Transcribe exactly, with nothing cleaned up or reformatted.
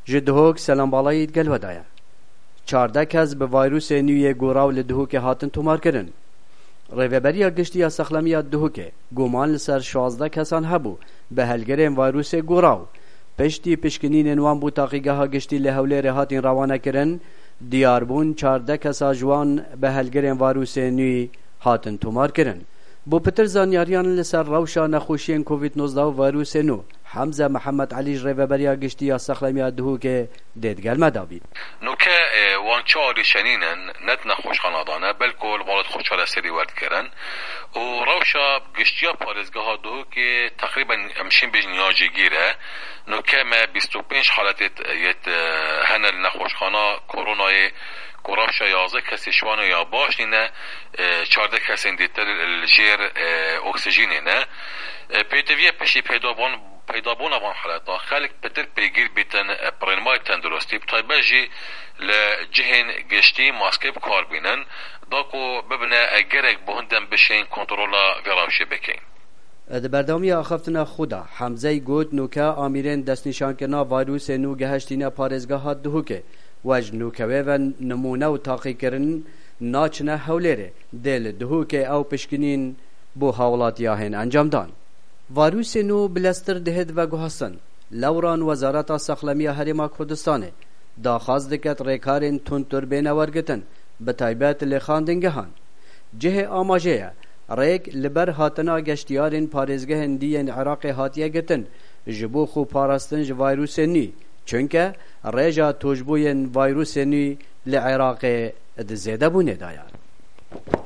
جدهوک سلام بالایی گل ودایا چارده کس به ویروس نیوی گوراو لدهوک هاتن تومار کرن. ریوبریا گشتی یا سخلمی دهوکه گمان لسر شازده کسان هبو به هلگرین ویروس گوراو پشتی پشکنین نوان بو تاقیگه ها گشتی لحوله رهاتین روانه کرن دیاربون چارده کسا جوان به هلگرین ویروس نیوی هاتن تومار کرن. بو پتر زانیاریان لسر روشا نخوشین کووید نوزده و ویروس نو حمزه محمد علی ریوبریا گشتی یا سخلمی دهوکه دیدگل مدابید نوکه وانچه آلی شنینن ند نخوش خانادانه بلکل والد خوشحال سری ورد کرن و روشا گشتی ها پارزگاه ها دهوکه تقریبا امشین بجن نیاجی گیره نوکه ما بیست و پنج حالت یت هنل نخوش خانا کرونای گرافشا یازده کسی شوانو یا باش نینه چارده کسی دیتر الجیر اکسیژینه نه پیتویه پشی پیدابون پیدابون اوان حالتا خلق پتر پیگیر بیتن پرنمای تندرستی بطایبه جی لجهن گشتی ماسکه بکار بینن داکو ببنه اگرک بهندن بشین کنترولا ویراوشی بکین. د بردامی آخفتنا خدا حمزه گوت نوکه آمیرین دست نشان کنا ویروس نو گهشتینا پارزگاه ها دهوکه وج نوکوه و نمونه و تاقی کرن ناچنه حولیره دل دهوکه او پشکنین بو حولات یاهن انجام دان. ویروس نو بلستر دهد و گوهستن لوران وزارت سخلمی هرما کردستانه داخواست دکت ریکارین تون تربین ورگتن به تایبت لخاندنگهان جه آماجه ریک لبر هاتنا گشتیارین پارزگه هندین عراق هاتیه گتن جبو خو پاراستن جو ویروس نی چونکه ریجا توجبوین ویروس نی لعراق دزیده بونه دایار.